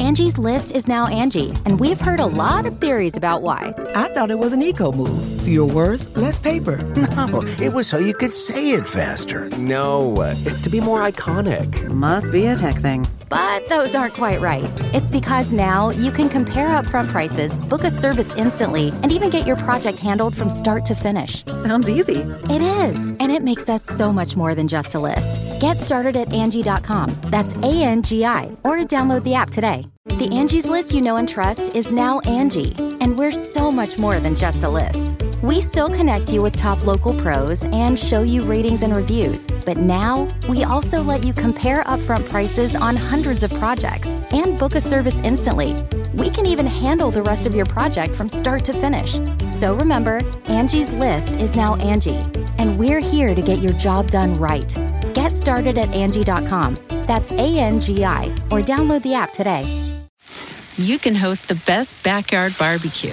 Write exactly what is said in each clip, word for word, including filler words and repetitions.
Angie's List is now Angie, and we've heard a lot of theories about why. I thought it was an eco move. Fewer words, less paper. No, it was so you could say it faster. No, it's to be more iconic. Must be a tech thing. But those aren't quite right. It's because now you can compare upfront prices, book a service instantly, and even get your project handled from start to finish. Sounds easy. It is, and it makes us so much more than just a list. Get started at Angie dot com. That's A N G I, or download the app today. The Angie's List you know and trust is now Angie, and we're so much more than just a list. We still connect you with top local pros and show you ratings and reviews, but now we also let you compare upfront prices on hundreds of projects and book a service instantly. We can even handle the rest of your project from start to finish. So remember, Angie's List is now Angie, and we're here to get your job done right. Get started at Angie dot com. That's A N G I, or download the app today. You can host the best backyard barbecue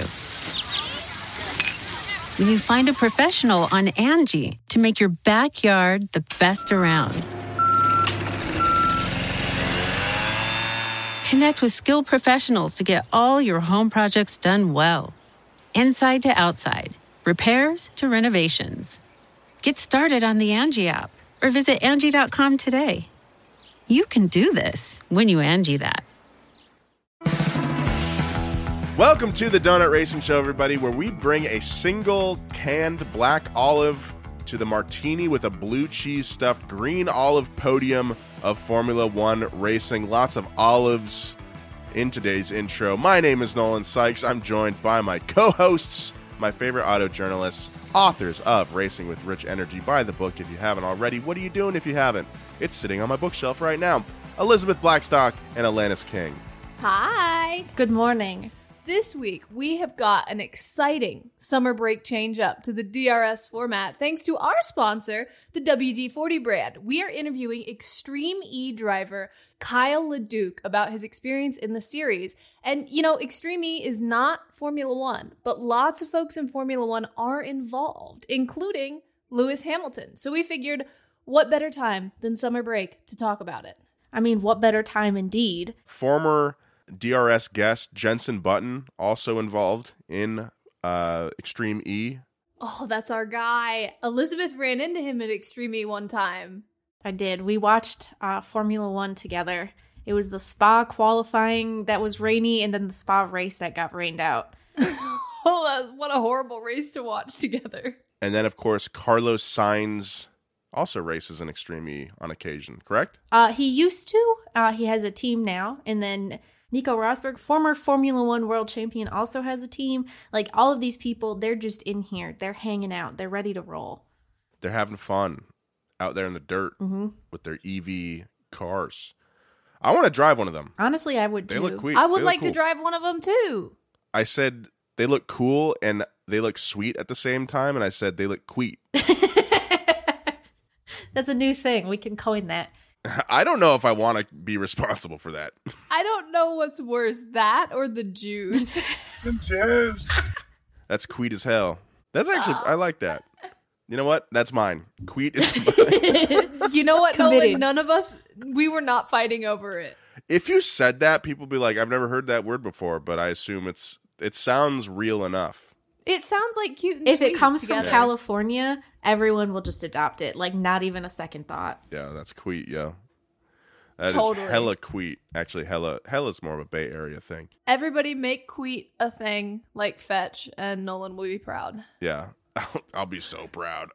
when you find a professional on Angie to make your backyard the best around. Connect with skilled professionals to get all your home projects done well. Inside to outside, repairs to renovations. Get started on the Angie app or visit Angie dot com today. You can do this when you Angie that. Welcome to the Donut Racing Show, everybody, where we bring a single canned black olive to the martini with a blue cheese stuffed green olive podium of Formula One racing. Lots of olives in today's intro. My name is Nolan Sykes. I'm joined by my co-hosts, my favorite auto journalists, authors of Racing with Rich Energy. Buy the book if you haven't already. What are you doing if you haven't? It's sitting on my bookshelf right now. Elizabeth Blackstock and Alanis King. Hi. Good morning. This week, we have got an exciting summer break change up to the D R S format thanks to our sponsor, the W D forty brand. We are interviewing Extreme E driver Kyle LeDuc about his experience in the series. And, you know, Extreme E is not Formula One, but lots of folks in Formula One are involved, including Lewis Hamilton. So we figured, what better time than summer break to talk about it? I mean, what better time indeed? Former D R S guest Jenson Button also involved in uh, Extreme E. Oh, that's our guy. Elizabeth ran into him at Extreme E one time. I did. We watched uh, Formula One together. It was the Spa qualifying that was rainy, and then the Spa race that got rained out. Oh, what a horrible race to watch together. And then, of course, Carlos Sainz also races in Extreme E on occasion, correct? Uh, he used to. Uh, he has a team now, and then Nico Rosberg, former Formula One world champion, also has a team. Like, all of these people, they're just in here. They're hanging out. They're ready to roll. They're having fun out there in the dirt mm-hmm. with their E V cars. I want to drive one of them. Honestly, I would they too. Look sweet. I would they like cool. to drive one of them too. I said they look cool and they look sweet at the same time, and I said they look queet. That's a new thing. We can coin that. I don't know if I want to be responsible for that. I don't know what's worse, that or the juice. Some juice. That's queet as hell. That's actually, I like that. You know what? That's mine. Queet is mine. You know what, Committed. Nolan? None of us, we were not fighting over it. If you said that, people would be like, I've never heard that word before, but I assume it's it sounds real enough. It sounds like cute and If sweet it comes together. from California, everyone will just adopt it. Like, not even a second thought. Yeah, that's queet, yo. That Totally. is hella queet. Actually, hella hella's more of a Bay Area thing. Everybody make queet a thing like fetch, and Nolan will be proud. Yeah, I'll, I'll be so proud.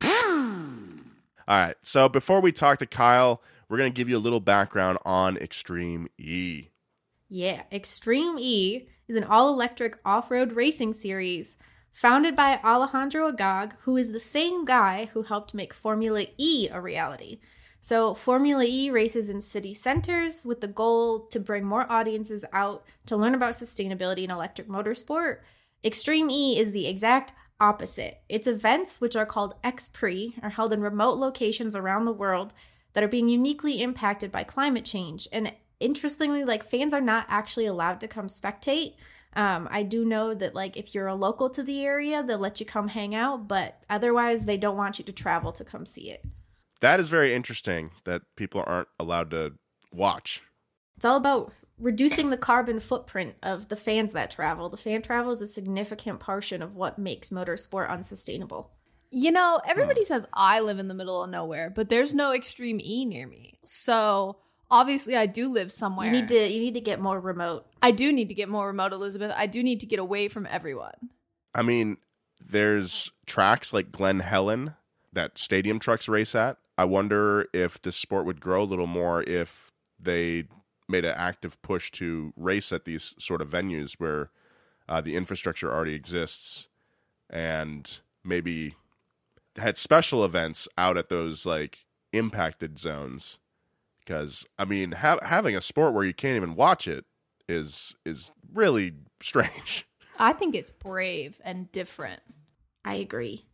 All right, so before we talk to Kyle, we're going to give you a little background on Extreme E. Yeah, Extreme E is an all-electric off-road racing series founded by Alejandro Agag, who is the same guy who helped make Formula E a reality. So Formula E races in city centers with the goal to bring more audiences out to learn about sustainability in electric motorsport. Extreme E is the exact opposite. Its events, which are called X-Prix, are held in remote locations around the world that are being uniquely impacted by climate change. And interestingly, like, fans are not actually allowed to come spectate. Um, I do know that, like, if you're a local to the area, they'll let you come hang out, but otherwise they don't want you to travel to come see it. That is very interesting that people aren't allowed to watch. It's all about reducing the carbon footprint of the fans that travel. The fan travel is a significant portion of what makes motorsport unsustainable. You know, everybody says I live in the middle of nowhere, but there's no Extreme E near me. So obviously I do live somewhere. You need to you need to get more remote. I do need to get more remote, Elizabeth. I do need to get away from everyone. I mean, there's tracks like Glen Helen that stadium trucks race at. I wonder if this sport would grow a little more if they made an active push to race at these sort of venues where uh, the infrastructure already exists, and maybe had special events out at those like impacted zones. Because I mean, ha- having a sport where you can't even watch it is is really strange. I think it's brave and different. I agree.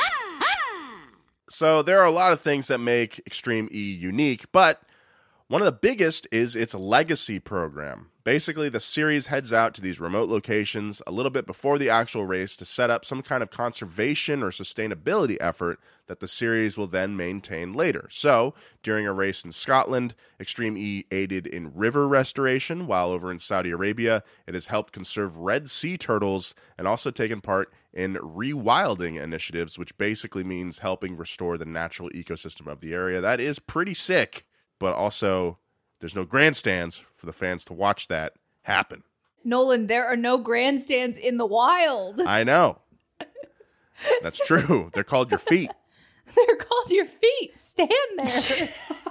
So there are a lot of things that make Extreme E unique, but one of the biggest is its legacy program. Basically, the series heads out to these remote locations a little bit before the actual race to set up some kind of conservation or sustainability effort that the series will then maintain later. So, during a race in Scotland, Extreme E aided in river restoration, while over in Saudi Arabia, it has helped conserve red sea turtles and also taken part in rewilding initiatives, which basically means helping restore the natural ecosystem of the area. That is pretty sick. But also, there's no grandstands for the fans to watch that happen. Nolan, there are no grandstands in the wild. I know. That's true. They're called your feet. They're called your feet. Stand there.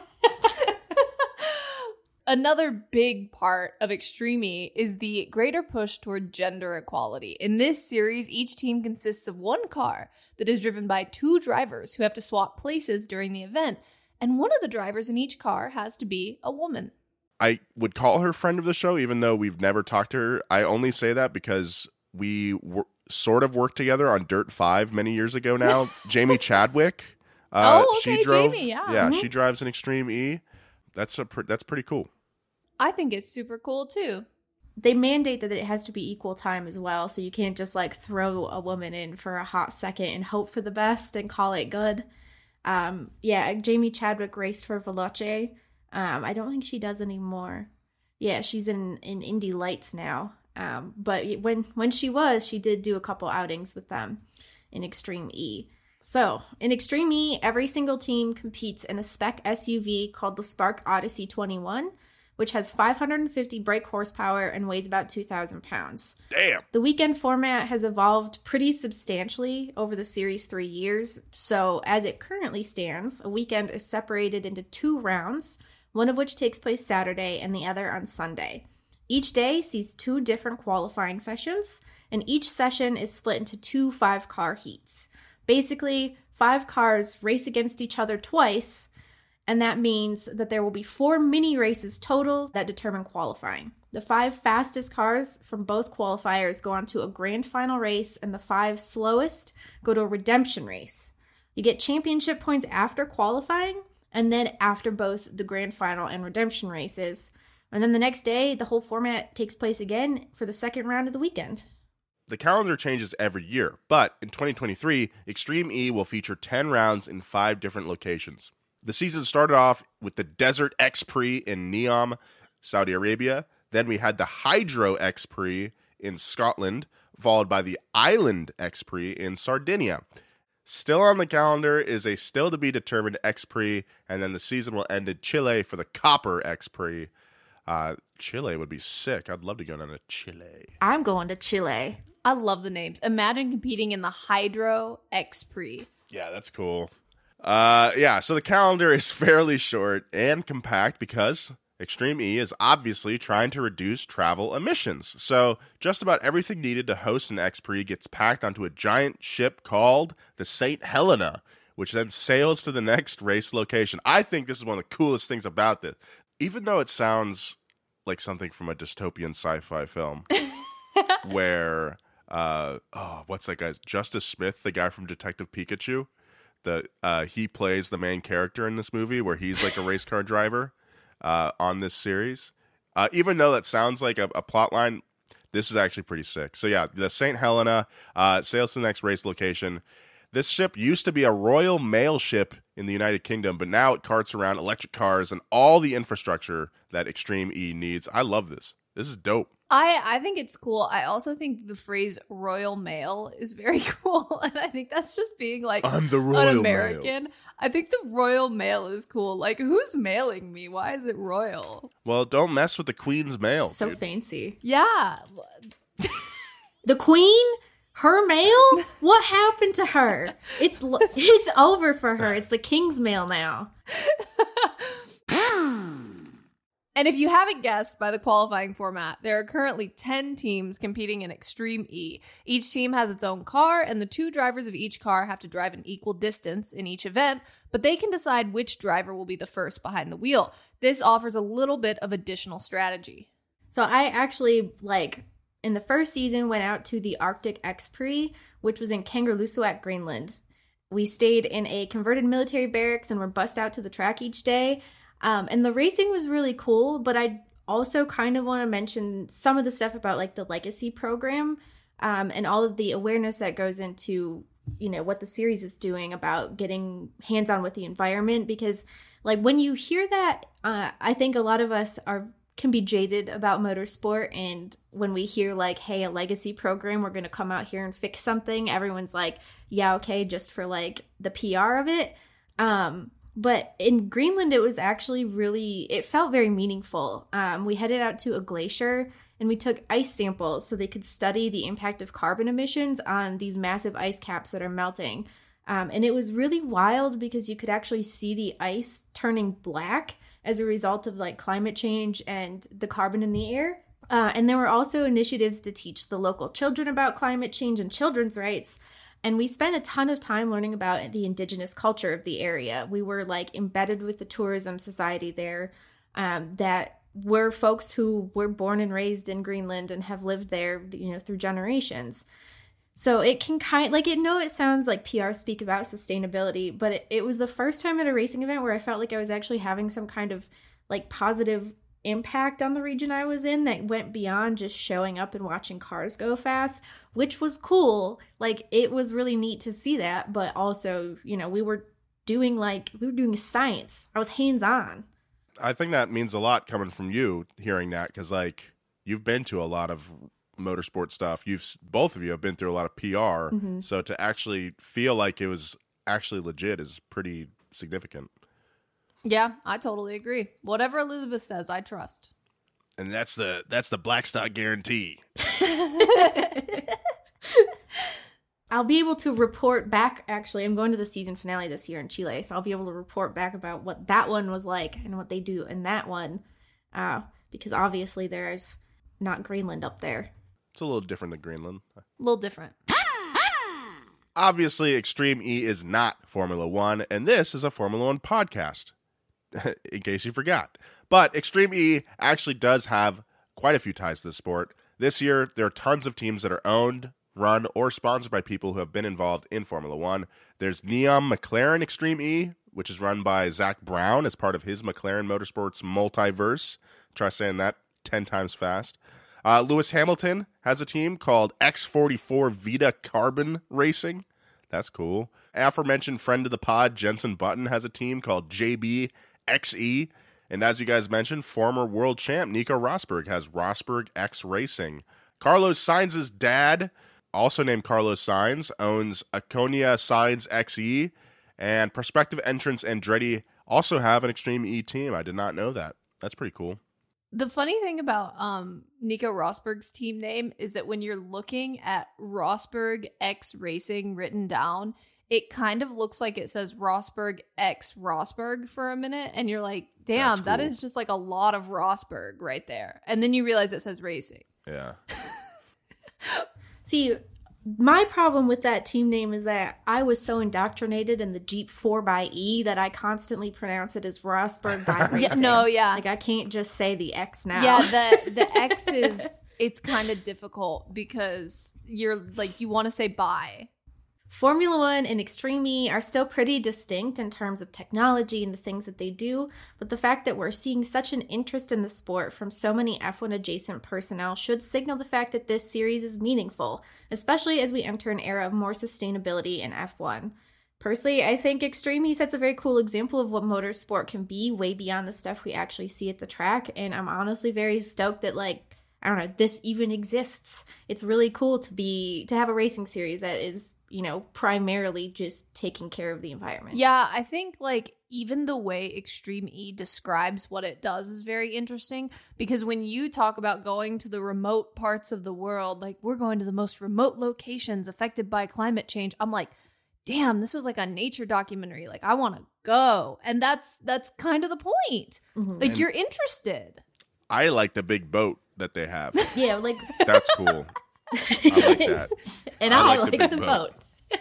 Another big part of Extreme E is the greater push toward gender equality. In this series, each team consists of one car that is driven by two drivers who have to swap places during the event. And one of the drivers in each car has to be a woman. I would call her friend of the show, even though we've never talked to her. I only say that because we were, sort of worked together on Dirt five many years ago now. Jamie Chadwick. Uh, oh, okay, she drove, Jamie, yeah. Yeah, Mm-hmm. she drives an Extreme E. That's a pr- that's pretty cool. I think it's super cool, too. They mandate that it has to be equal time as well, so you can't just, like, throw a woman in for a hot second and hope for the best and call it good. Um, yeah, Jamie Chadwick raced for Veloce. Um, I don't think she does anymore. Yeah, she's in, in Indy Lights now. Um, but when when she was, she did do a couple outings with them in Extreme E. So, in Extreme E, every single team competes in a spec S U V called the Spark Odyssey twenty-one, which has five hundred fifty brake horsepower and weighs about two thousand pounds. Damn! The weekend format has evolved pretty substantially over the series' three years. So, as it currently stands, a weekend is separated into two rounds, one of which takes place Saturday and the other on Sunday. Each day sees two different qualifying sessions, and each session is split into two five-car heats. Basically, five cars race against each other twice, and that means that there will be four mini races total that determine qualifying. The five fastest cars from both qualifiers go on to a grand final race, and the five slowest go to a redemption race. You get championship points after qualifying, and then after both the grand final and redemption races. And then the next day, the whole format takes place again for the second round of the weekend. The calendar changes every year, but in twenty twenty-three, Extreme E will feature ten rounds in five different locations. The season started off with the Desert X Prix in Neom, Saudi Arabia. Then we had the Hydro X Prix in Scotland, followed by the Island X Prix in Sardinia. Still on the calendar is a still-to-be-determined X Prix, and then the season will end in Chile for the Copper X Prix. Uh, Chile would be sick. I'd love to go down to Chile. I'm going to Chile. I love the names. Imagine competing in the Hydro X Prix. Yeah, that's cool. Uh, yeah, so the calendar is fairly short and compact because Extreme E is obviously trying to reduce travel emissions. So just about everything needed to host an X Prix gets packed onto a giant ship called the Saint Helena, which then sails to the next race location. I think this is one of the coolest things about this. Even though it sounds like something from a dystopian sci-fi film where, uh, oh, what's that guy? Justice Smith, the guy from Detective Pikachu. The uh, he plays the main character in this movie where he's like a race car driver uh, on this series. Uh, even though that sounds like a, a plot line, this is actually pretty sick. So yeah, the Saint Helena uh, sails to the next race location. This ship used to be a Royal Mail ship in the United Kingdom, but now it carts around electric cars and all the infrastructure that Extreme E needs. I love this. This is dope. I, I think it's cool. I also think the phrase Royal Mail is very cool. And I think that's just being like I'm the Royal an American. Mail. I think the Royal Mail is cool. Like, who's mailing me? Why is it royal? Well, don't mess with the Queen's mail. So dude. fancy. Yeah. The Queen? Her mail? What happened to her? It's it's over for her. It's the King's mail now. And if you haven't guessed by the qualifying format, there are currently ten teams competing in Extreme E. Each team has its own car, and the two drivers of each car have to drive an equal distance in each event, but they can decide which driver will be the first behind the wheel. This offers a little bit of additional strategy. So I actually, like, in the first season, went out to the Arctic X-Prix, which was in Kangerlussuaq, Greenland. We stayed in a converted military barracks and were bussed out to the track each day. Um, and the racing was really cool, but I also kind of want to mention some of the stuff about like the legacy program um, and all of the awareness that goes into, you know, what the series is doing about getting hands-on with the environment. Because like when you hear that, uh, I think a lot of us are can be jaded about motorsport. And when we hear like, hey, a legacy program, we're going to come out here and fix something, everyone's like, yeah, okay, just for like the P R of it. Um, But in Greenland, it was actually really, it felt very meaningful. Um, we headed out to a glacier and we took ice samples so they could study the impact of carbon emissions on these massive ice caps that are melting. Um, and it was really wild because you could actually see the ice turning black as a result of like climate change and the carbon in the air. Uh, and there were also initiatives to teach the local children about climate change and children's rights. And we spent a ton of time learning about the indigenous culture of the area. We were like embedded with the tourism society there um, that were folks who were born and raised in Greenland and have lived there, you know, through generations. So it can kind like it. No, it sounds like P R speak about sustainability, but it, it was the first time at a racing event where I felt like I was actually having some kind of like positive impact on the region I was in that went beyond just showing up and watching cars go fast, which was cool. Like it was really neat to see that, but also, you know, we were doing like we were doing science. I was hands-on. I think that means a lot coming from you hearing that, because like you've been to a lot of motorsport stuff. You've both of you have been through a lot of P R, mm-hmm. so to actually feel like it was actually legit is pretty significant. Yeah, I totally agree. Whatever Elizabeth says, I trust. And that's the that's the Blackstock guarantee. I'll be able to report back. Actually, I'm going to the season finale this year in Chile, so I'll be able to report back about what that one was like and what they do in that one, uh, because obviously there's not Greenland up there. It's a little different than Greenland. A little different. Obviously, Extreme E is not Formula One, and this is a Formula One podcast. In case you forgot. But Extreme E actually does have quite a few ties to the sport. This year, there are tons of teams that are owned, run, or sponsored by people who have been involved in Formula One. There's Neom McLaren Extreme E, which is run by Zach Brown as part of his McLaren Motorsports multiverse. Try saying that ten times fast. Uh, Lewis Hamilton has a team called X forty-four Vita Carbon Racing. That's cool. Aforementioned friend of the pod, Jenson Button, has a team called J B X E, and as you guys mentioned, former world champ Nico Rosberg has Rosberg X Racing. Carlos Sainz's dad, also named Carlos Sainz, owns Aconia Sainz X E, and prospective entrants Andretti also have an Extreme E team. I did not know that. That's pretty cool. The funny thing about um, Nico Rosberg's team name is that when you're looking at Rosberg X Racing written down, it kind of looks like it says Rosberg X Rosberg for a minute. And you're like, damn, cool. That is just like a lot of Rosberg right there. And then you realize it says racing. Yeah. See, my problem with that team name is that I was so indoctrinated in the Jeep four by E that I constantly pronounce it as Rosberg by Racing. Yeah, no, yeah. Like I can't just say the X now. Yeah, the, the X is, it's kind of difficult because you're like, you want to say by. Formula One and Extreme E are still pretty distinct in terms of technology and the things that they do, but the fact that we're seeing such an interest in the sport from so many F one adjacent personnel should signal the fact that this series is meaningful, especially as we enter an era of more sustainability in F one. Personally, I think Extreme E sets a very cool example of what motorsport can be, way beyond the stuff we actually see at the track, and I'm honestly very stoked that, like, I don't know, this even exists. It's really cool to be to have a racing series that is, you know, primarily just taking care of the environment. Yeah, I think like even the way Extreme E describes what it does is very interesting, because when you talk about going to the remote parts of the world, like we're going to the most remote locations affected by climate change, I'm like, damn, this is like a nature documentary. Like I want to go. And that's that's kind of the point. Mm-hmm. Like and you're interested. I like the big boat that they have. Yeah, like that's cool. I like that. And I, I like, like the, the boat. boat.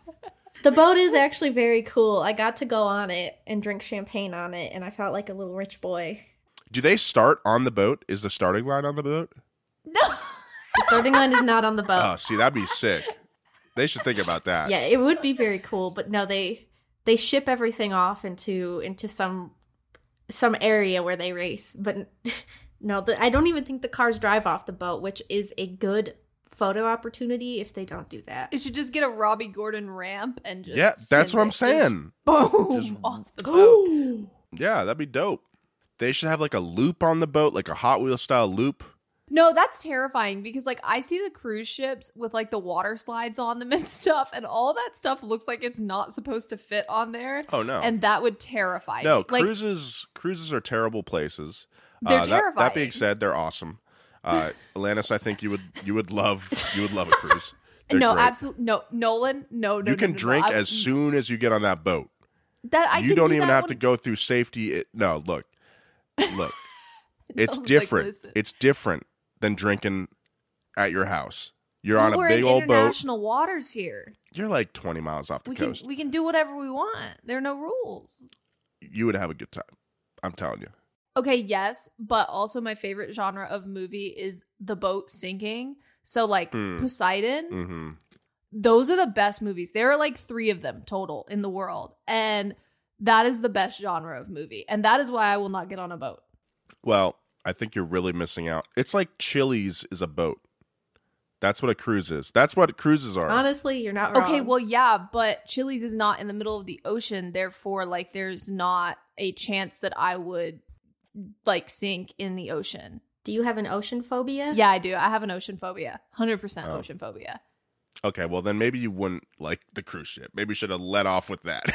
The boat is actually very cool. I got to go on it and drink champagne on it, and I felt like a little rich boy. Do they start on the boat? Is the starting line on the boat? No. The starting line is not on the boat. Oh, see, that'd be sick. They should think about that. Yeah, it would be very cool, but no, they they ship everything off into into some some area where they race, but no, the, I don't even think the cars drive off the boat, which is a good photo opportunity if they don't do that. It should just get a Robbie Gordon ramp and just yeah, that's what I'm saying. Boom just, off the boat. Yeah, that'd be dope. They should have like a loop on the boat, like a Hot Wheels style loop. No, that's terrifying because like I see the cruise ships with like the water slides on them and stuff, and all that stuff looks like it's not supposed to fit on there. Oh no. And that would terrify no, me. No, cruises like, cruises are terrible places. They're uh, terrifying. That, that being said, they're awesome. Uh, Alanis, I think you would you would love you would love a cruise. They're no, great. absolutely no, Nolan. No, no, you can no, no, drink no, as soon as you get on that boat. That I you don't do even that have when... to go through safety. It, no, look, look, it's no, different. Like, it's different than drinking at your house. You're on well, a big we're in old international boat. waters here. You're like twenty miles off the we coast. Can, we can do whatever we want. There are no rules. You would have a good time. I'm telling you. Okay, yes, but also my favorite genre of movie is the boat sinking. So like mm. Poseidon. Mm-hmm. Those are the best movies. There are like three of them total in the world. And that is the best genre of movie. And that is why I will not get on a boat. Well, I think you're really missing out. It's like Chili's is a boat. That's what a cruise is. That's what cruises are. Honestly, you're not wrong. Okay, well, yeah, but Chili's is not in the middle of the ocean. Therefore, like, there's not a chance that I would, like, sink in the ocean. Do you have an ocean phobia? Yeah, I do. I have an ocean phobia. one hundred percent oh. ocean phobia. Okay, well, then maybe you wouldn't like the cruise ship. Maybe you should have let off with that.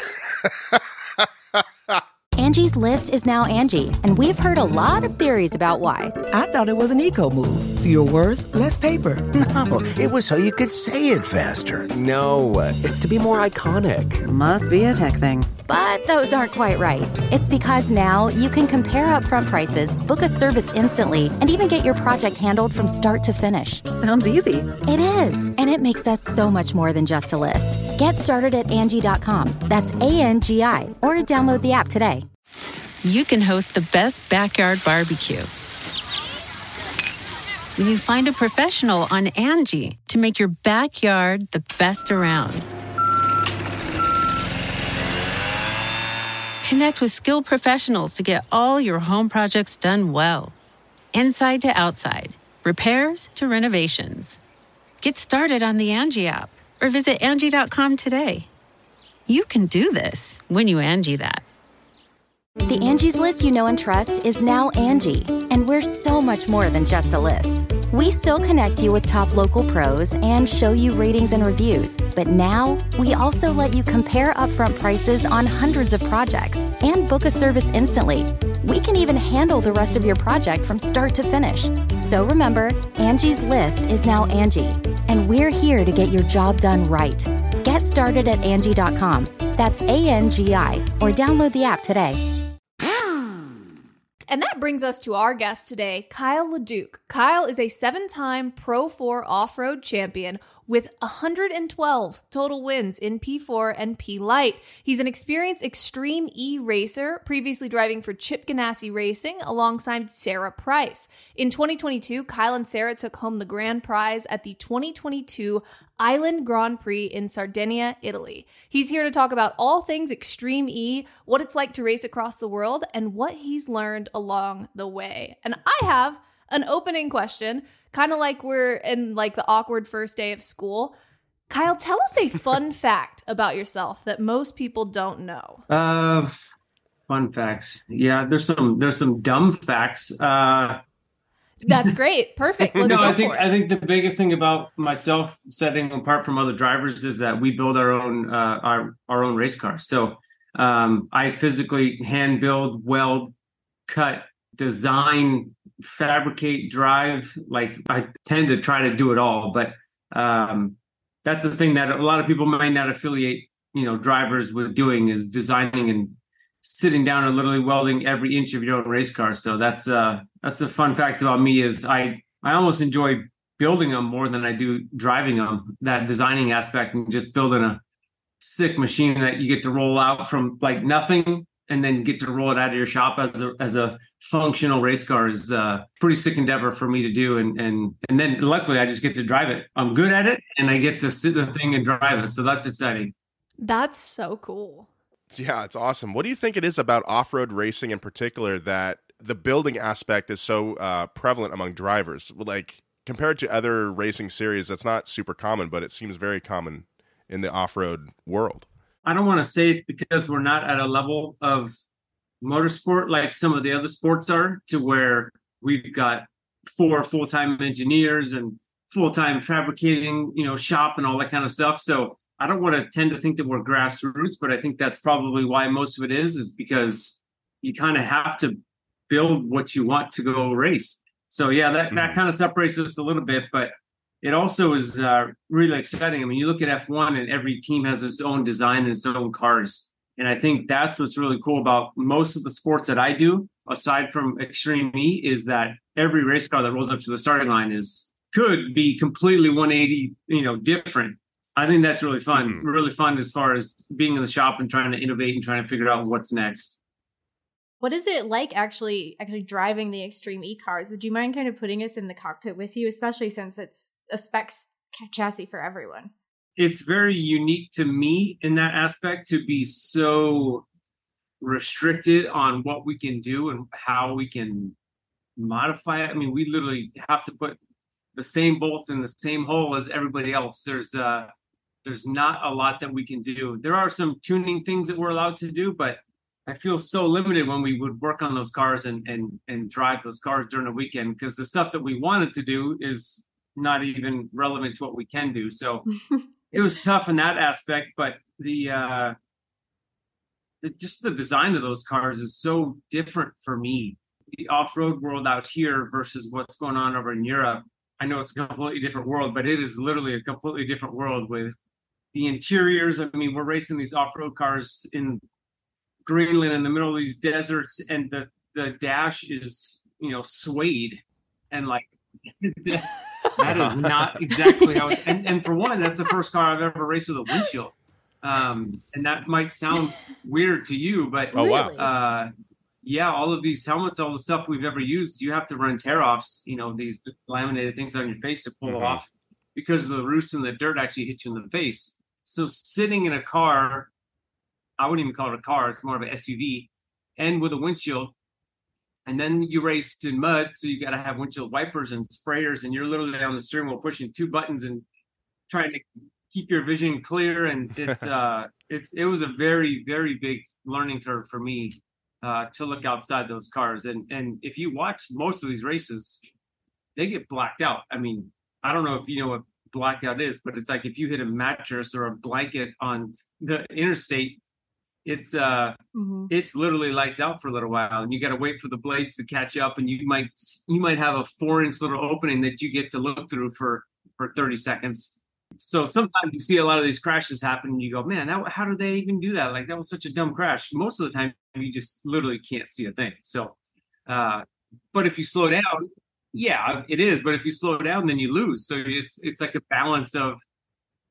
Angie's List is now Angie, and we've heard a lot of theories about why. I thought it was an eco move. Fewer words, less paper. No, it was so you could say it faster. No, it's to be more iconic. Must be a tech thing. But those aren't quite right. It's because now you can compare upfront prices, book a service instantly, and even get your project handled from start to finish. Sounds easy. It is, and it makes us so much more than just a list. Get started at Angie dot com. That's A N G I, or download the app today. You can host the best backyard barbecue when you find a professional on Angie to make your backyard the best around. Connect with skilled professionals to get all your home projects done well. Inside to outside, repairs to renovations. Get started on the Angie app or visit Angie dot com today. You can do this when you Angie that. The Angie's List you know and trust is now Angie, and we're so much more than just a list. We still connect you with top local pros and show you ratings and reviews, but now we also let you compare upfront prices on hundreds of projects and book a service instantly. We can even handle the rest of your project from start to finish. So remember, Angie's List is now Angie, and we're here to get your job done right. Get started at Angie dot com. That's A N G I, or download the app today. And that brings us to our guest today, Kyle LeDuc. Kyle is a seven-time Pro four off-road champion, with one hundred twelve total wins in P four and P Light. He's an experienced Extreme E racer, previously driving for Chip Ganassi Racing alongside Sarah Price. In twenty twenty-two, Kyle and Sarah took home the grand prize at the twenty twenty-two Island Grand Prix in Sardinia, Italy. He's here to talk about all things Extreme E, what it's like to race across the world, and what he's learned along the way. And I have an opening question, kind of like we're in like the awkward first day of school. Kyle, tell us a fun fact about yourself that most people don't know. Uh, fun facts. Yeah, there's some there's some dumb facts. Uh, That's great. Perfect. Let's no, go I think for it. I think the biggest thing about myself setting apart from other drivers is that we build our own uh, our our own race cars. So um, I physically hand build, weld, cut, design, fabricate, drive. Like I tend to try to do it all, but um, that's the thing that a lot of people might not affiliate, you know, drivers with doing is designing and sitting down and literally welding every inch of your own race car. So that's uh that's a fun fact about me is I I almost enjoy building them more than I do driving them. That designing aspect and just building a sick machine that you get to roll out from like nothing and then get to roll it out of your shop as a as a functional race car is a pretty sick endeavor for me to do. And and and then luckily I just get to drive it. I'm good at it and I get to sit the thing and drive it. So that's exciting. That's so cool. Yeah, it's awesome. What do you think it is about off-road racing in particular that the building aspect is so uh, prevalent among drivers? Like compared to other racing series, that's not super common, but it seems very common in the off-road world. I don't want to say it's because we're not at a level of motorsport like some of the other sports are, to where we've got four full-time engineers and full-time fabricating, you know, shop and all that kind of stuff. So I don't want to tend to think that we're grassroots, but I think that's probably why most of it is, is because you kind of have to build what you want to go race. So yeah, that, that kind of separates us a little bit, but it also is uh, really exciting. I mean, you look at F one and every team has its own design and its own cars. And I think that's what's really cool about most of the sports that I do, aside from Extreme E, is that every race car that rolls up to the starting line is could be completely one eighty, you know, different. I think that's really fun, mm-hmm. really fun as far as being in the shop and trying to innovate and trying to figure out what's next. What is it like actually actually driving the Extreme E cars? Would you mind kind of putting us in the cockpit with you, especially since it's a specs chassis for everyone? It's very unique to me in that aspect to be so restricted on what we can do and how we can modify it. I mean, we literally have to put the same bolt in the same hole as everybody else. There's uh There's not a lot that we can do. There are some tuning things that we're allowed to do, but I feel so limited when we would work on those cars and and and drive those cars during the weekend, because the stuff that we wanted to do is not even relevant to what we can do. So it was tough in that aspect, but the, uh, the just the design of those cars is so different for me. The off-road world out here versus what's going on over in Europe. I know it's a completely different world, but it is literally a completely different world with the interiors. I mean, we're racing these off-road cars in Greenland in the middle of these deserts, and the, the dash is, you know, suede. And like, that is not exactly how it's, and, and for one, that's the first car I've ever raced with a windshield. Um, and that might sound weird to you, but oh, wow. uh, yeah, all of these helmets, all the stuff we've ever used, you have to run tear-offs, you know, these laminated things on your face to pull mm-hmm. off, because the roost and the dirt actually hit you in the face. So sitting in a car, I wouldn't even call it a car, it's more of an S U V, and with a windshield, and then you race in mud, so you got to have windshield wipers and sprayers, and you're literally on the steering wheel pushing two buttons and trying to keep your vision clear. And it's uh, it's it was a very, very big learning curve for me uh, to look outside those cars. And and if you watch most of these races, they get blacked out. I mean, I don't know if you know what blackout is, but it's like if you hit a mattress or a blanket on the interstate, it's uh mm-hmm. it's literally lights out for a little while, and you got to wait for the blades to catch up, and you might you might have a four inch little opening that you get to look through for for thirty seconds. So sometimes you see a lot of these crashes happen and you go, man, that, how did they even do that? Like, that was such a dumb crash. Most of the time you just literally can't see a thing. So uh but if you slow down, yeah, it is, but if you slow down, then you lose. So it's it's like a balance of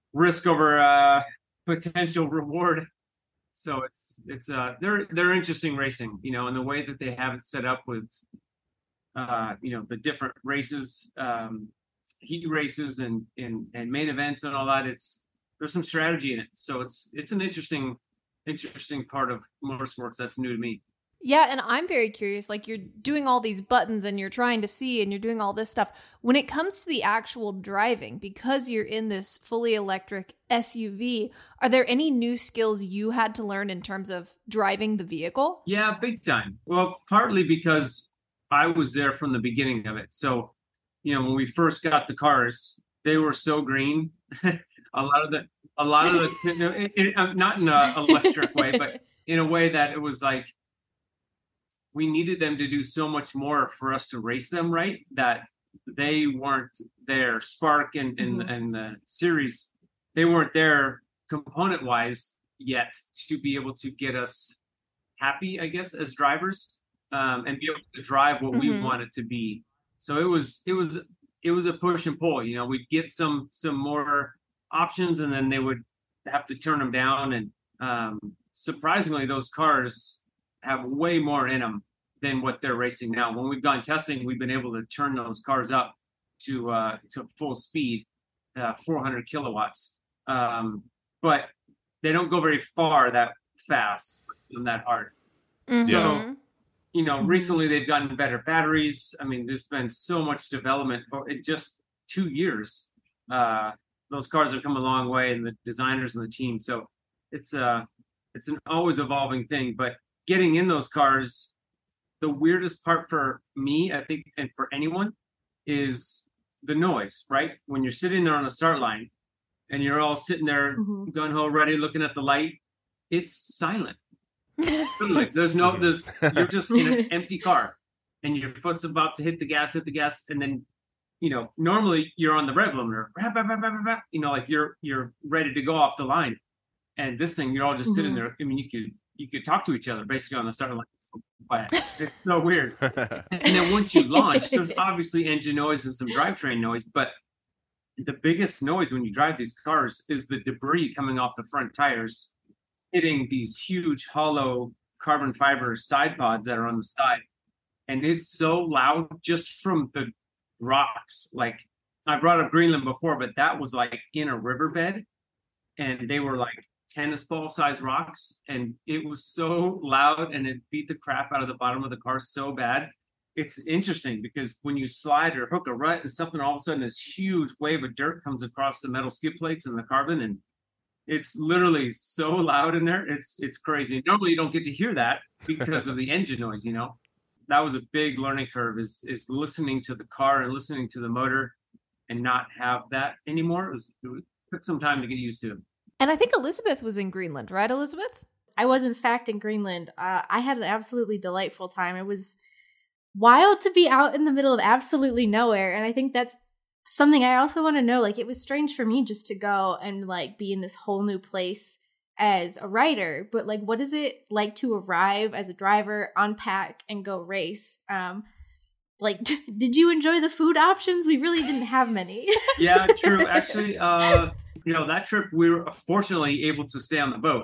risk over uh, potential reward. So it's it's uh they're they're interesting racing, you know, and the way that they have it set up with uh you know the different races, um heat races and and and main events and all that. It's there's some strategy in it, so it's it's an interesting interesting part of motorsports that's new to me. Yeah, and I'm very curious, like you're doing all these buttons and you're trying to see and you're doing all this stuff. When it comes to the actual driving, because you're in this fully electric S U V, are there any new skills you had to learn in terms of driving the vehicle? Yeah, big time. Well, partly because I was there from the beginning of it. So, you know, when we first got the cars, they were so green. a lot of the, a lot of the, you know, it, it, not in an electric way, but in a way that it was like, we needed them to do so much more for us to race them right, that they weren't there. Spark and, and, mm-hmm. and the series, they weren't there component wise yet to be able to get us happy, I guess, as drivers, um, and be able to drive what mm-hmm. we want it to be. So it was, it was, it was a push and pull, you know, we'd get some, some more options and then they would have to turn them down. And um, surprisingly, those cars have way more in them than what they're racing now. When we've gone testing, we've been able to turn those cars up to uh, to full speed, uh, four hundred kilowatts. Um, but they don't go very far that fast and that hard. Mm-hmm. So, you know, recently they've gotten better batteries. I mean, there's been so much development. In just two years, uh, those cars have come a long way, and the designers and the team. So it's uh, it's an always evolving thing. But getting in those cars, the weirdest part for me, I think, and for anyone, is the noise, right? When you're sitting there on the start line and you're all sitting there mm-hmm. gung-ho ready, looking at the light, it's silent. Like, there's no, there's, you're just in an empty car and your foot's about to hit the gas, hit the gas. And then, you know, normally you're on the rev limiter, you know, like you're, you're ready to go off the line. And this thing, you're all just mm-hmm. sitting there. I mean, you could, you could talk to each other basically on the start line. It's so weird. And then once you launch, there's obviously engine noise and some drivetrain noise, but the biggest noise when you drive these cars is the debris coming off the front tires, hitting these huge hollow carbon fiber side pods that are on the side. And it's so loud just from the rocks. Like, I brought up Greenland before, but that was like in a riverbed, and they were like tennis ball size rocks, and it was so loud and it beat the crap out of the bottom of the car so bad. It's interesting because when you slide or hook a rut and something, all of a sudden this huge wave of dirt comes across the metal skid plates and the carbon, and it's literally so loud in there. It's it's crazy. Normally you don't get to hear that because of the engine noise, you know. That was a big learning curve, is is listening to the car and listening to the motor and not have that anymore. It, was, it took some time to get used to. And I think Elizabeth was in Greenland, right, Elizabeth? I was, in fact, in Greenland. Uh, I had an absolutely delightful time. It was wild to be out in the middle of absolutely nowhere. And I think that's something I also want to know. Like, it was strange for me just to go and, like, be in this whole new place as a rider. But, like, what is it like to arrive as a driver, unpack, and go race? Um, like, d- did you enjoy the food options? We really didn't have many. Yeah, true. Actually, uh... you know, that trip, we were fortunately able to stay on the boat.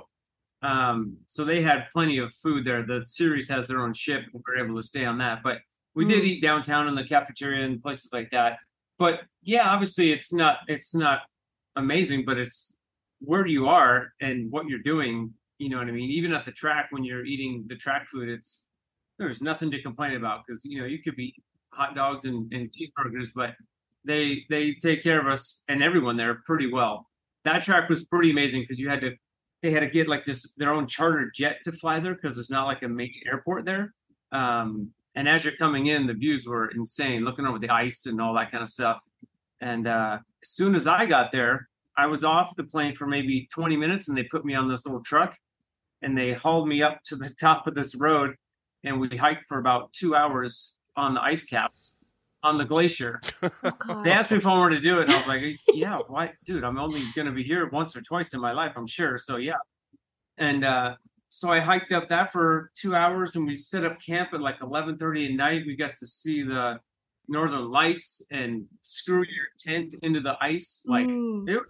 Um, so they had plenty of food there. The series has their own ship. We were able to stay on that. But we mm. did eat downtown in the cafeteria and places like that. But yeah, obviously it's not it's not amazing, but it's where you are and what you're doing. You know what I mean? Even at the track, when you're eating the track food, it's there's nothing to complain about, because, you know, you could be hot dogs and, and cheeseburgers, but they they take care of us and everyone there pretty well. That track was pretty amazing because you had to they had to get like this their own charter jet to fly there, because there's not like a main airport there. Um, and as you're coming in, the views were insane, looking over the ice and all that kind of stuff. And uh, as soon as I got there, I was off the plane for maybe twenty minutes, and they put me on this little truck and they hauled me up to the top of this road, and we hiked for about two hours on the ice caps on the glacier. Oh, they asked me if I wanted to do it, and I was like, yeah, why, dude, I'm only going to be here once or twice in my life, I'm sure. So yeah. And uh, so I hiked up that for two hours and we set up camp at like eleven thirty at night. We got to see the Northern Lights and screw your tent into the ice. Like mm. It was a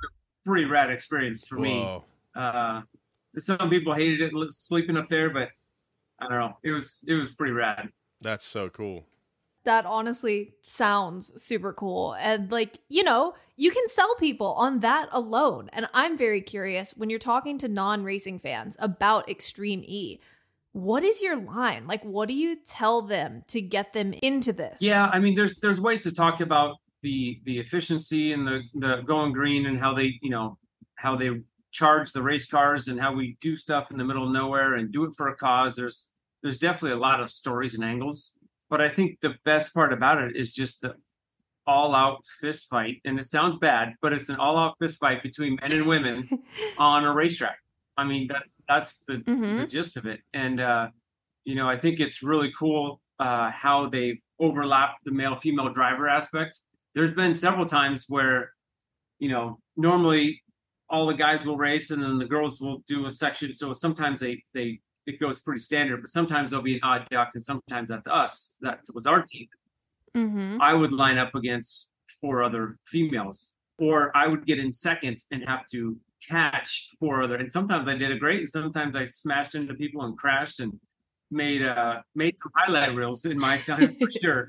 pretty rad experience for Whoa. me. Uh, some people hated it sleeping up there, but I don't know. It was it was pretty rad. That's so cool. That honestly sounds super cool. And like, you know, you can sell people on that alone. And I'm very curious, when you're talking to non-racing fans about Extreme E, what is your line? Like, what do you tell them to get them into this? Yeah, I mean, there's there's ways to talk about the the efficiency and the the going green and how they, you know, how they charge the race cars and how we do stuff in the middle of nowhere and do it for a cause. There's there's definitely a lot of stories and angles. But I think the best part about it is just the all-out fist fight. And it sounds bad, but it's an all-out fist fight between men and women on a racetrack. I mean, that's that's the, mm-hmm. the gist of it. And, uh, you know, I think it's really cool uh, how they overlap the male-female driver aspect. There's been several times where, you know, normally all the guys will race and then the girls will do a section. So sometimes they they it goes pretty standard, but sometimes there'll be an odd duck, and sometimes that's us. That was our team. Mm-hmm. I would line up against four other females, or I would get in second and have to catch four other. And sometimes I did it great, and sometimes I smashed into people and crashed and made uh made some highlight reels in my time for sure.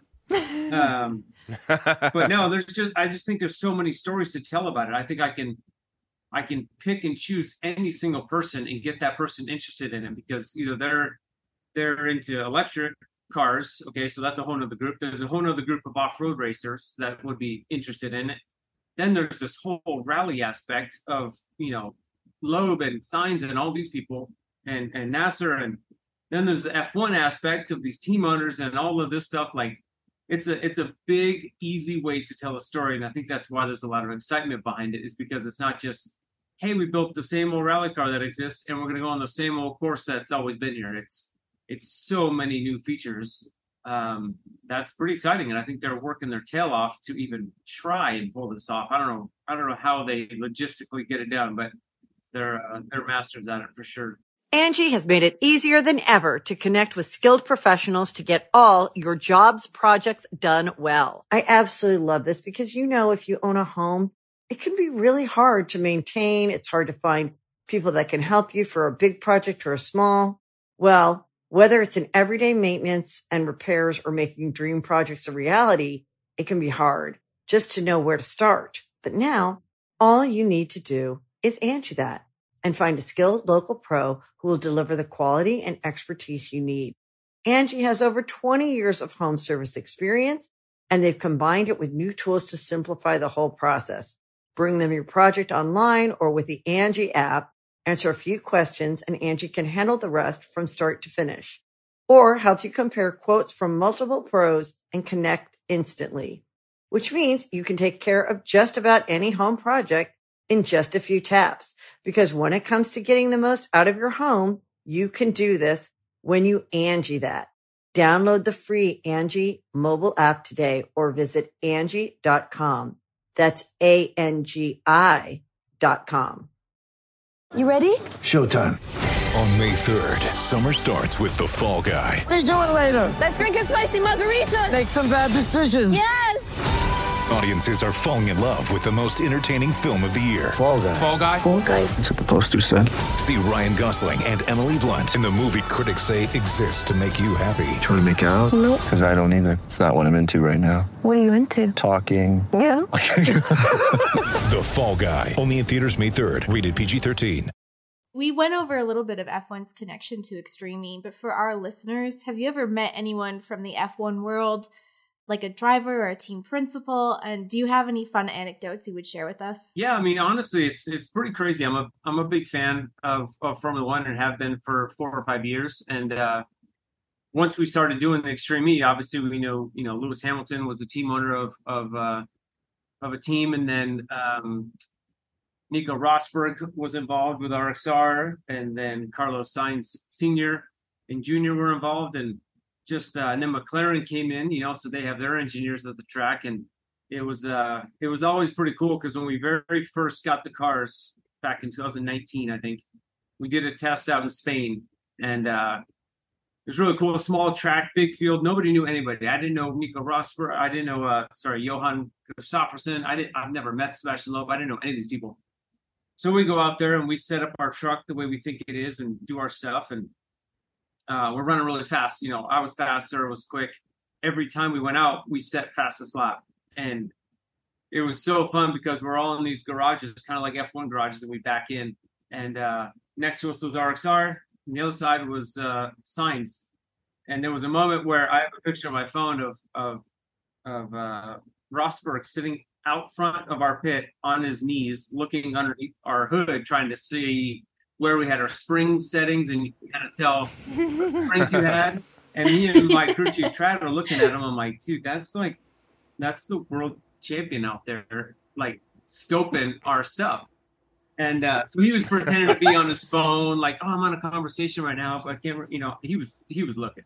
Um, but no, there's just I just think there's so many stories to tell about it. I think I can. I can pick and choose any single person and get that person interested in it, because either they're they're into electric cars. Okay, so that's a whole nother group. There's a whole nother group of off-road racers that would be interested in it. Then there's this whole rally aspect of, you know, Loeb and Sainz and all these people and, and Nasser. And then there's the F one aspect of these team owners and all of this stuff. Like it's a it's a big, easy way to tell a story. And I think that's why there's a lot of excitement behind it, is because it's not just, hey, we built the same old rally car that exists and we're going to go on the same old course that's always been here. It's it's so many new features. Um, that's pretty exciting. And I think they're working their tail off to even try and pull this off. I don't know. I don't know how they logistically get it done, but they're uh, they're masters at it for sure. Angie has made it easier than ever to connect with skilled professionals to get all your jobs projects done well. I absolutely love this because, you know, if you own a home, it can be really hard to maintain. It's hard to find people that can help you for a big project or a small. Well, whether it's in everyday maintenance and repairs or making dream projects a reality, it can be hard just to know where to start. But now all you need to do is Angie that and find a skilled local pro who will deliver the quality and expertise you need. Angie has over twenty years of home service experience, and they've combined it with new tools to simplify the whole process. Bring them your project online or with the Angie app, answer a few questions, and Angie can handle the rest from start to finish. Or help you compare quotes from multiple pros and connect instantly, which means you can take care of just about any home project in just a few taps. Because when it comes to getting the most out of your home, you can do this when you Angie that. Download the free Angie mobile app today or visit Angie dot com. That's A N G I dot com. You ready? Showtime. On May third, summer starts with The Fall Guy. Let's do it later. Let's drink a spicy margarita. Make some bad decisions. Yes. Audiences are falling in love with the most entertaining film of the year. Fall Guy. Fall Guy. Fall Guy. That's what the poster said. See Ryan Gosling and Emily Blunt in the movie critics say exists to make you happy. Trying to make it out? Nope. Because I don't either. It's not what I'm into right now. What are you into? Talking. Yeah. The Fall Guy. Only in theaters May third. Rated P G thirteen. We went over a little bit of F one's connection to Extreme E, but for our listeners, have you ever met anyone from the F one world, like a driver or a team principal? And do you have any fun anecdotes you would share with us? Yeah, I mean, honestly, it's it's pretty crazy. I'm a I'm a big fan of, of Formula One and have been for four or five years. And uh, once we started doing the Extreme E, obviously we know you know Lewis Hamilton was the team owner of of uh, of a team, and then um, Nico Rosberg was involved with R X R, and then Carlos Sainz Senior and Junior were involved, and just uh, and then McLaren came in, you know, so they have their engineers at the track, and it was uh, it was always pretty cool because when we very first got the cars back in two thousand nineteen, I think we did a test out in Spain, and uh, it was really cool. A small track, big field. Nobody knew anybody. I didn't know Nico Rosberg. I didn't know, uh, sorry, Johan Kristofferson. I didn't. I've never met Sebastian Loeb. I didn't know any of these people. So we go out there and we set up our truck the way we think it is and do our stuff. And uh, we're running really fast. You know, I was fast, Sarah was quick. Every time we went out, we set fastest lap. And it was so fun because we're all in these garages, kind of like F one garages, and we back in. And uh, next to us was R X R. And the other side was uh, Signs. And there was a moment where I have a picture on my phone of of, of uh, Rosberg sitting out front of our pit on his knees, looking underneath our hood, trying to see where we had our spring settings, and you can kind of tell what springs you had. And me and my crew chief Trav are looking at him. I'm like, dude, that's like, that's the world champion out there, like scoping our stuff. And uh, so he was pretending to be on his phone, like, oh, I'm on a conversation right now, but I can't, you know, he was he was looking.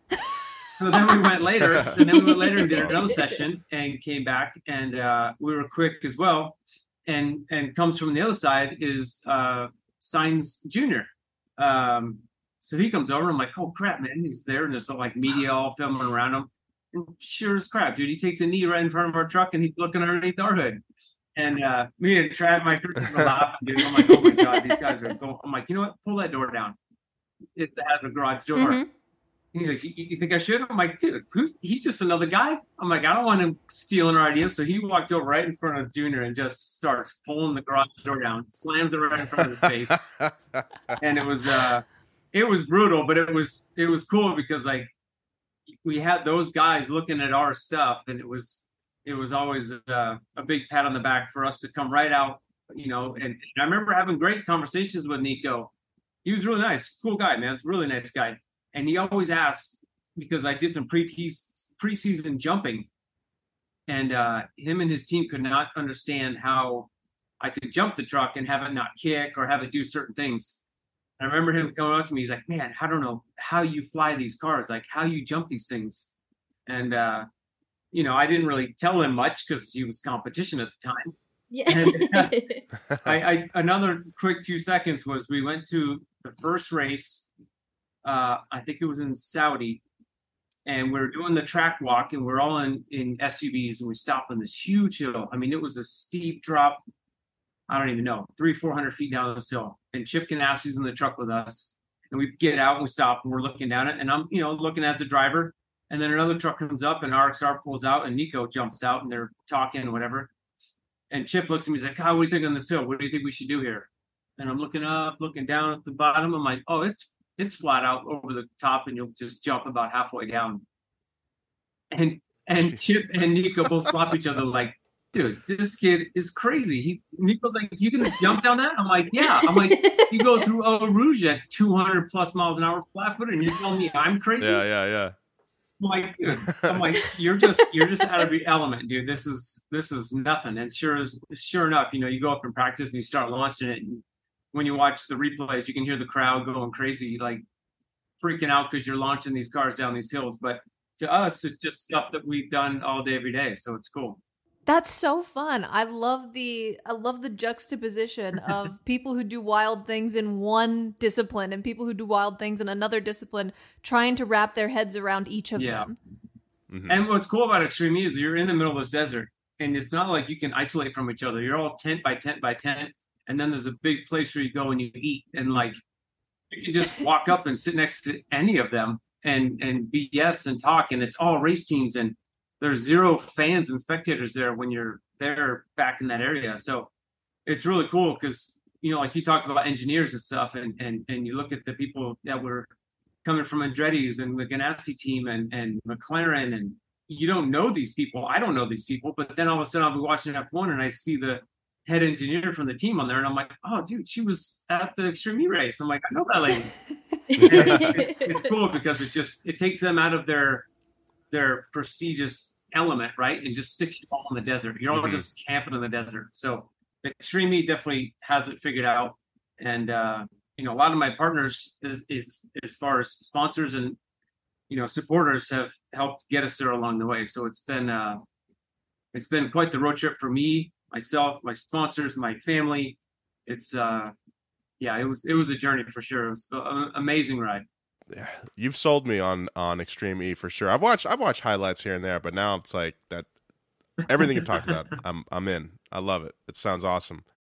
So then we went later, and then we went later and did another session and came back, and uh, we were quick as well. And and comes from the other side is uh, Signs Junior Um, so he comes over, and I'm like, oh crap, man, he's there, and there's like media all filming around him. And sure as crap, dude, he takes a knee right in front of our truck, and he's looking underneath our hood. And uh, me and Trav, my crew, were laughing, dude. I'm like, oh my god, these guys are going. I'm like, you know what? Pull that door down. It has a garage door. Mm-hmm. He's like, you, you think I should? I'm like, dude, who's, he's just another guy. I'm like, I don't want him stealing our ideas. So he walked over right in front of Junior and just starts pulling the garage door down, slams it right in front of his face. And it was, uh, it was brutal, but it was, it was cool because like we had those guys looking at our stuff, and it was, it was always uh, a big pat on the back for us to come right out, you know. And, and I remember having great conversations with Nico. He was really nice, cool guy, man. He's a really nice guy. And he always asked, because I did some pre preseason jumping, and uh, him and his team could not understand how I could jump the truck and have it not kick or have it do certain things. And I remember him coming up to me. He's like, man, I don't know how you fly these cars, like how you jump these things. And, uh, you know, I didn't really tell him much because he was competition at the time. Yeah. And, uh, I, I, another quick two seconds was we went to the first race. Uh, I think it was in Saudi, and we we're doing the track walk, and we're all in, in S U Vs, and we stopped on this huge hill. I mean, it was a steep drop. I don't even know, three, four hundred feet down this hill. And Chip Ganassi's in the truck with us, and we get out and we stop, and we're looking down it, and I'm, you know, looking as the driver, and then another truck comes up, and R X R pulls out, and Nico jumps out, and they're talking or whatever. And Chip looks at me, he's like, "God, what do you think on this hill? What do you think we should do here?" And I'm looking up, looking down at the bottom. I'm like, "Oh, it's." It's flat out over the top, and you'll just jump about halfway down." And and Chip and Nico both slap each other like, dude, this kid is crazy. He Nico's like, you can jump down that? I'm like, yeah. I'm like, you go through Eau Rouge at two hundred plus miles an hour flat footed, and you tell me I'm crazy? Yeah, yeah, yeah. I'm like, dude, I'm like, you're just you're just out of your element, dude. This is this is nothing. And sure as sure enough, you know, you go up in practice and you start launching it, and when you watch the replays, you can hear the crowd going crazy, like freaking out because you're launching these cars down these hills. But to us, it's just stuff that we've done all day, every day. So it's cool. That's so fun. I love the I love the juxtaposition of people who do wild things in one discipline and people who do wild things in another discipline, trying to wrap their heads around each of yeah. them. Mm-hmm. And what's cool about Extreme E is you're in the middle of this desert, and it's not like you can isolate from each other. You're all tent by tent by tent. And then there's a big place where you go and you eat, and like you can just walk up and sit next to any of them and and B S and talk, and it's all race teams, and there's zero fans and spectators there when you're there back in that area. So it's really cool because, you know, like you talked about engineers and stuff, and and and you look at the people that were coming from Andretti's and the Ganassi team and and McLaren, and you don't know these people. I don't know these people, but then all of a sudden I'll be watching F one and I see the head engineer from the team on there, and I'm like, oh dude, she was at the Extreme E race. I'm like, I know that lady. it's, it's cool because it just it takes them out of their their prestigious element, right, and just sticks you all in the desert. You're all mm-hmm. just camping in the desert. So Extreme E definitely has it figured out, and uh you know, a lot of my partners is, is as far as sponsors and, you know, supporters have helped get us there along the way. So it's been uh it's been quite the road trip for me, myself, my sponsors, my family. It's uh yeah, it was it was a journey for sure. It was an amazing ride. Yeah, you've sold me on on Extreme E for sure. I've watched I've watched highlights here and there, but now it's like that everything you've talked about, I'm I'm in. I love it. It sounds awesome.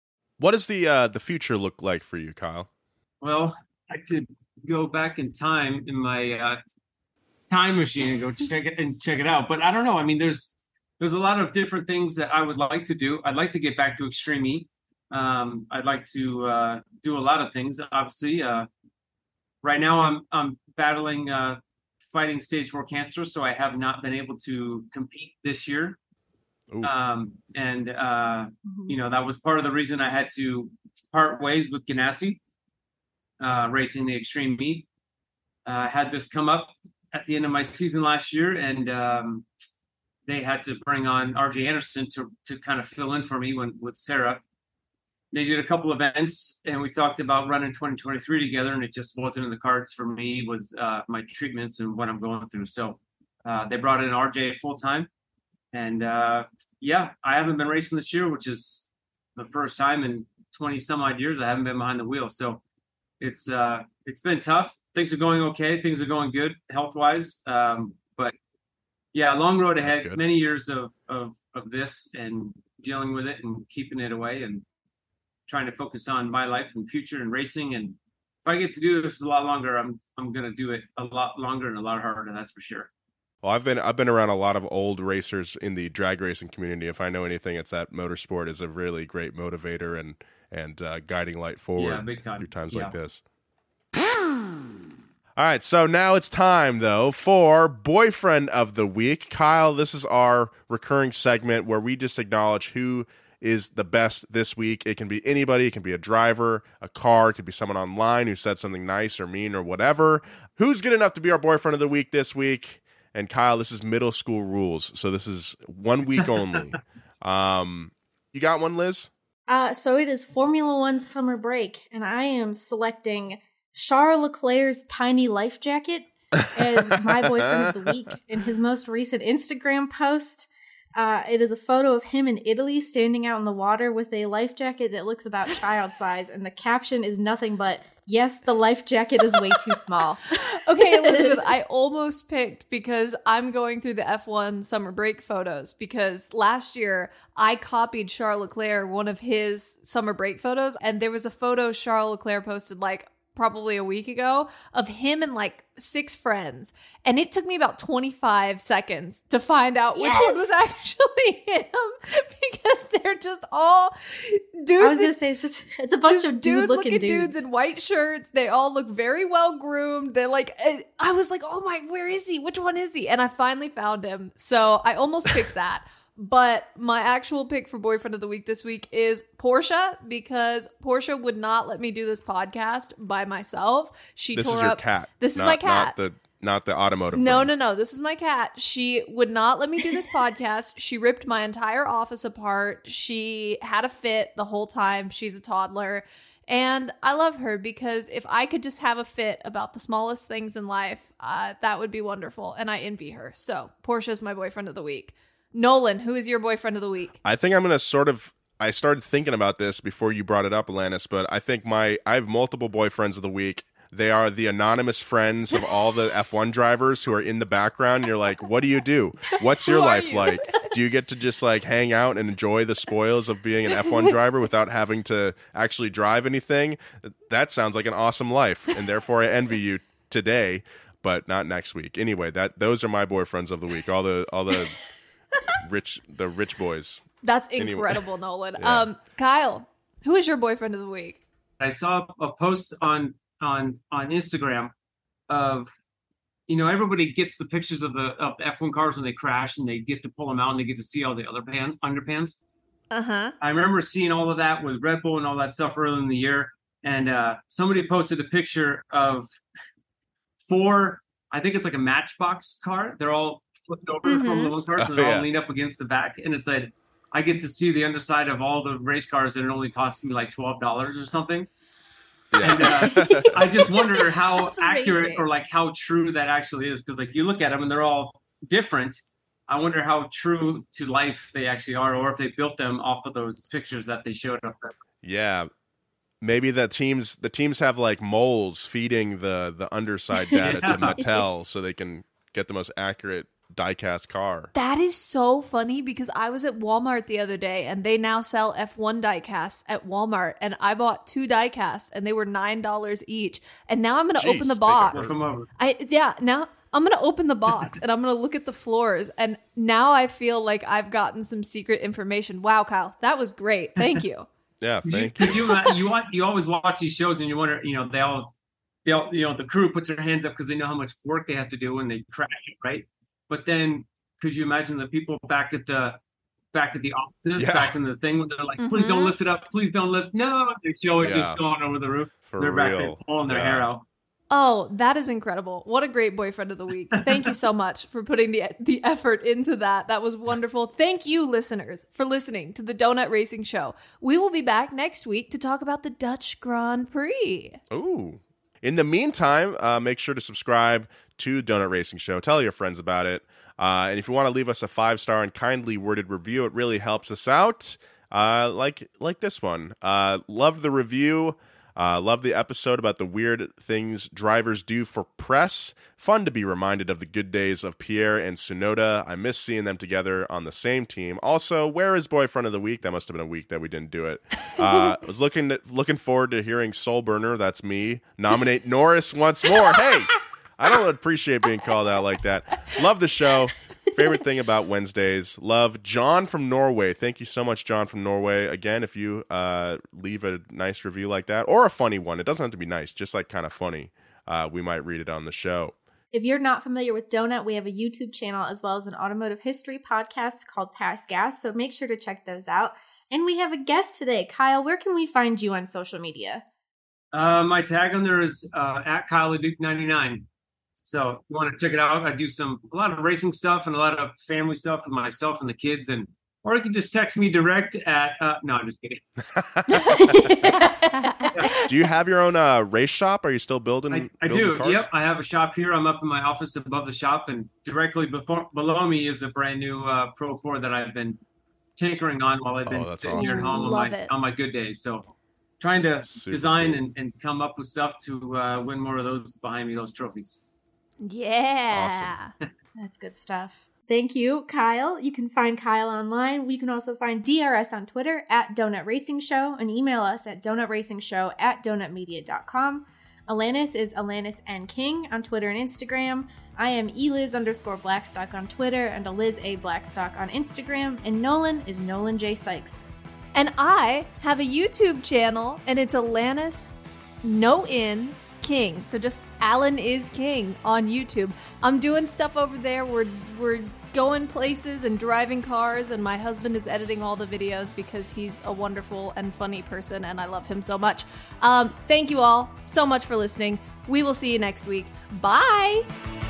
What does the uh, the future look like for you, Kyle? Well, I could go back in time in my uh, time machine and go check it and check it out. But I don't know. I mean, there's there's a lot of different things that I would like to do. I'd like to get back to Extreme E. Um, I'd like to uh, do a lot of things. Obviously, uh, right now I'm I'm battling uh, fighting stage four cancer, so I have not been able to compete this year. Um, and uh, you know, that was part of the reason I had to part ways with Ganassi, uh, racing the Extreme E. I uh, had this come up at the end of my season last year, and um, they had to bring on R J Anderson to to kind of fill in for me when with Sarah. They did a couple events, and we talked about running twenty twenty-three together, and it just wasn't in the cards for me with uh, my treatments and what I'm going through. So uh, they brought in R J full time. And uh, yeah, I haven't been racing this year, which is the first time in twenty some odd years I haven't been behind the wheel. So it's uh, it's been tough. Things are going okay. Things are going good health wise. Um, but yeah, long road ahead. Many years of, of of this and dealing with it and keeping it away and trying to focus on my life and future and racing. And if I get to do this a lot longer, I'm I'm gonna do it a lot longer and a lot harder. That's for sure. Well, I've been I've been around a lot of old racers in the drag racing community. If I know anything, it's that motorsport is a really great motivator and and uh, guiding light forward yeah, big time. through times yeah. like this. All right, so now it's time though for Boyfriend of the Week. Kyle, this is our recurring segment where we just acknowledge who is the best this week. It can be anybody. It can be a driver, a car. It could be someone online who said something nice or mean or whatever. Who's good enough to be our Boyfriend of the Week this week? And Kyle, this is middle school rules, so this is one week only. um, you got one, Liz? Uh, so it is Formula One summer break, and I am selecting Charles Leclerc's tiny life jacket as my boyfriend of the week. In his most recent Instagram post, uh, it is a photo of him in Italy standing out in the water with a life jacket that looks about child size, and the caption is nothing but, "Yes, the life jacket is way too small." Okay, Elizabeth, I almost picked because I'm going through the F one summer break photos because last year I copied Charles Leclerc, one of his summer break photos, and there was a photo Charles Leclerc posted like probably a week ago of him and like six friends. And it took me about twenty-five seconds to find out Yes! which one was actually him because they're just all dudes. I was going to say, it's just, it's a bunch of dude-looking dudes. dudes in white shirts. They all look very well groomed. They're like, I was like, oh my, where is he? Which one is he? And I finally found him. So I almost picked that. But my actual pick for Boyfriend of the Week this week is Portia, because Portia would not let me do this podcast by myself. She this tore is your up. cat. This not, is my cat. Not the not the automotive. No, brand. no, no. This is my cat. She would not let me do this podcast. She ripped my entire office apart. She had a fit the whole time. She's a toddler. And I love her because if I could just have a fit about the smallest things in life, uh, that would be wonderful. And I envy her. So Portia's my Boyfriend of the Week. Nolan, who is your Boyfriend of the Week? I think I'm going to sort of, I started thinking about this before you brought it up, Alanis, but I think my, I have multiple Boyfriends of the Week. They are the anonymous friends of all the F one drivers who are in the background. You're like, what do you do? What's your life you? like? Do you get to just like hang out and enjoy the spoils of being an F one driver without having to actually drive anything? That sounds like an awesome life, and therefore I envy you today, but not next week. Anyway, that those are my Boyfriends of the Week. All the all the rich the rich boys. That's Anyway. incredible, Nolan. Yeah. Um, Kyle, who is your Boyfriend of the Week? I saw a post on on on Instagram of, you know, everybody gets the pictures of the of F one cars when they crash and they get to pull them out and they get to see all the other pans, underpants. Uh-huh. I remember seeing all of that with Red Bull and all that stuff early in the year. And uh, somebody posted a picture of four, I think it's like a Matchbox car. They're all flipped over Mhm. from little cars, and Oh, they're yeah. all leaned up against the back. And it said, I get to see the underside of all the race cars, and it only cost me like twelve dollars or something. Yeah. And uh, I just wonder how That's accurate amazing. or like how true that actually is. Because like you look at them and they're all different. I wonder how true to life they actually are, or if they built them off of those pictures that they showed up there. Yeah. Maybe the teams the teams have like moles feeding the the underside data to Mattel so they can get the most accurate die-cast car. That is so funny because I was at Walmart the other day and they now sell F one die-casts at Walmart, and I bought two die-casts and they were nine dollars each. And now I'm going to open the box. I Yeah, now I'm going to open the box and I'm going to look at the floors, and now I feel like I've gotten some secret information. Wow, Kyle, that was great. Thank you. Yeah, thank you. You, you, you, want, you always watch these shows and you wonder, you know, they all, they all, you know, the crew puts their hands up because they know how much work they have to do when they crash it, right? But then, could you imagine the people back at the back at the offices, yeah. back in the thing when they're like, "Please mm-hmm. don't lift it up, please don't lift." No, the show is yeah. just going over the roof. For they're real. back there pulling their yeah. hair out. Oh, that is incredible! What a great boyfriend of the week! Thank you so much for putting the the effort into that. That was wonderful. Thank you, listeners, for listening to the Donut Racing Show. We will be back next week to talk about the Dutch Grand Prix. Ooh. In the meantime, uh, make sure to subscribe to Donut Racing Show. Tell your friends about it. Uh, and if you want to leave us a five-star and kindly worded review, it really helps us out, uh, like like this one. Uh, love the review. Uh, love the episode about the weird things drivers do for press. Fun to be reminded of the good days of Pierre and Tsunoda. I miss seeing them together on the same team. Also, where is Boyfriend of the Week? That must have been a week that we didn't do it. Uh, I was looking to, looking forward to hearing Soul Burner, that's me, nominate Norris once more. Hey! I don't appreciate being called out like that. Love the show. Favorite thing about Wednesdays. Love John from Norway. Thank you so much, John from Norway. Again, if you uh, leave a nice review like that, or a funny one, it doesn't have to be nice, just like kind of funny, uh, we might read it on the show. If you're not familiar with Donut, we have a YouTube channel as well as an automotive history podcast called Past Gas, so make sure to check those out. And we have a guest today. Kyle, where can we find you on social media? Uh, my tag on there is uh, at Kyle Duke ninety-nine. So if you want to check it out, I do some a lot of racing stuff and a lot of family stuff with myself and the kids, and or you can just text me direct at uh, no, I'm just kidding. Do you have your own uh, race shop? Are you still building? I, I building do. Cars? Yep, I have a shop here. I'm up in my office above the shop, and directly before below me is a brand new uh, Pro four that I've been tinkering on while I've been oh, sitting awesome. here at home on my, on my good days. So trying to Super design cool. and, and come up with stuff to uh, win more of those behind me, those trophies. Yeah. Awesome. That's good stuff. Thank you, Kyle. You can find Kyle online. We can also find D R S on Twitter at Donut Racing Show and email us at donutracingshow at donutmedia dot com. Alanis is Alanis N. King on Twitter and Instagram. I am Eliz underscore Blackstock on Twitter and Eliz A. Blackstock on Instagram. And Nolan is Nolan J. Sykes. And I have a YouTube channel, and it's Alanis No In King. So just Alan is King on YouTube. I'm doing stuff over there. We're we're going places and driving cars, and my husband is editing all the videos because he's a wonderful and funny person, and I love him so much. Um, thank you all so much for listening. We will see you next week. Bye!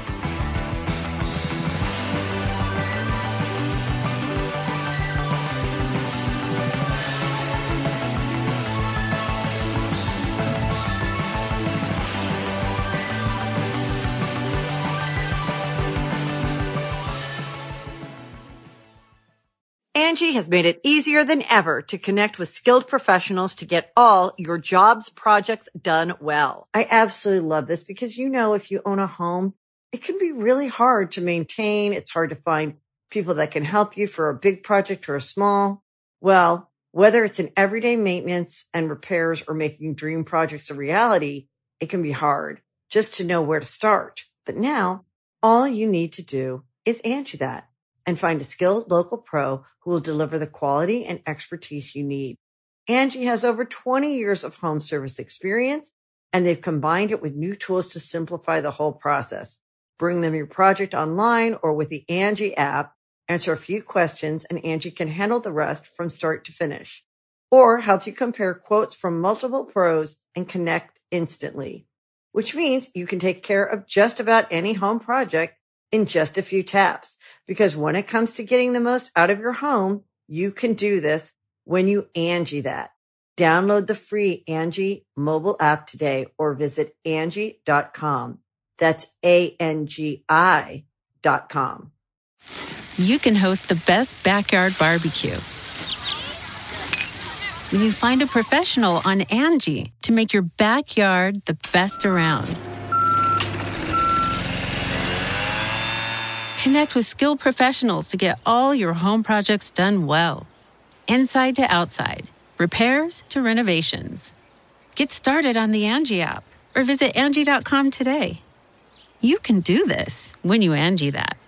Angie has made it easier than ever to connect with skilled professionals to get all your jobs projects done well. I absolutely love this because, you know, if you own a home, it can be really hard to maintain. It's hard to find people that can help you for a big project or a small. Well, whether it's in everyday maintenance and repairs or making dream projects a reality, it can be hard just to know where to start. But now all you need to do is Angie that and find a skilled local pro who will deliver the quality and expertise you need. Angie has over twenty years of home service experience, and they've combined it with new tools to simplify the whole process. Bring them your project online or with the Angie app, answer a few questions, and Angie can handle the rest from start to finish. Or help you compare quotes from multiple pros and connect instantly, which means you can take care of just about any home project in just a few taps. Because when it comes to getting the most out of your home, you can do this when you Angie that. Download the free Angie mobile app today or visit Angie dot com. That's A N G I dot com. You can host the best backyard barbecue when you find a professional on Angie to make your backyard the best around. Connect with skilled professionals to get all your home projects done well. Inside to outside, repairs to renovations. Get started on the Angie app or visit Angie dot com today. You can do this when you Angie that.